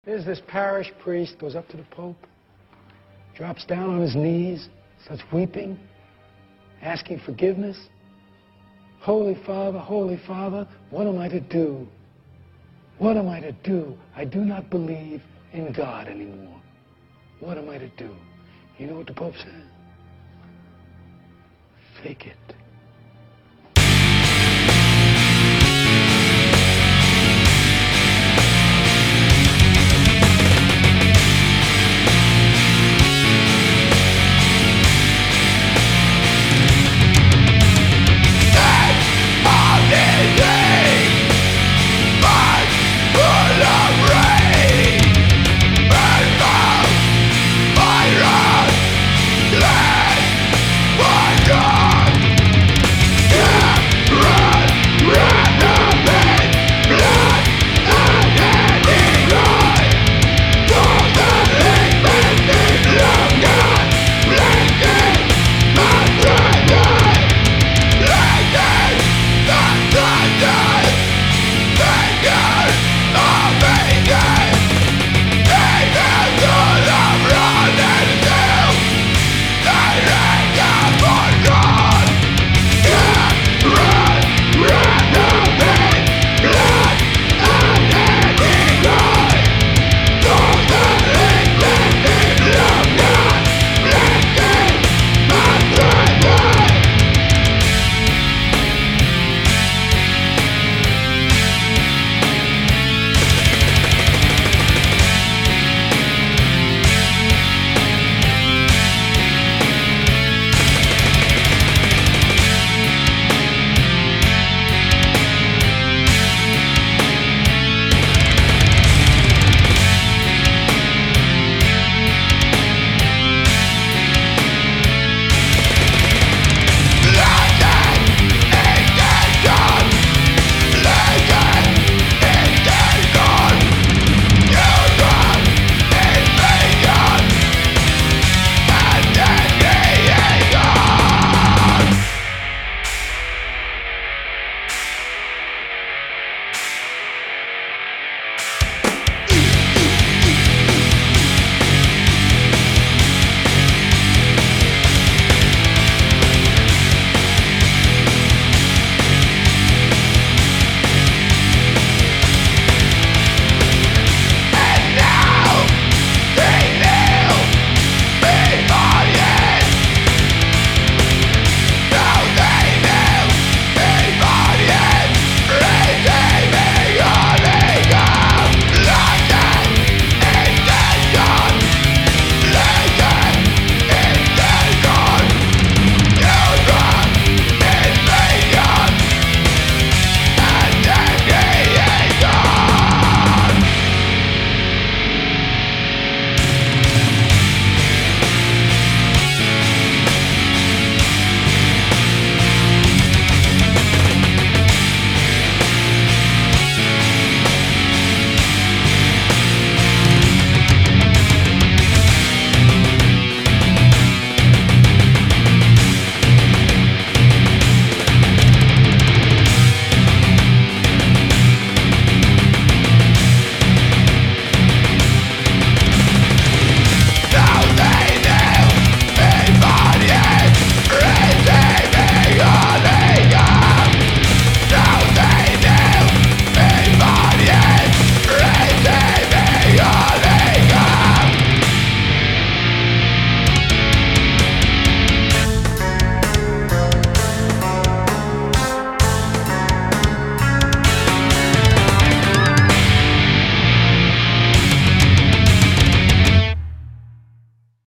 There's this parish priest, goes up to the Pope, drops down on his knees, starts weeping, asking forgiveness. Holy Father, what am I to do? What am I to do? I do not believe in God anymore. What am I to do? You know what the Pope says? Fake it.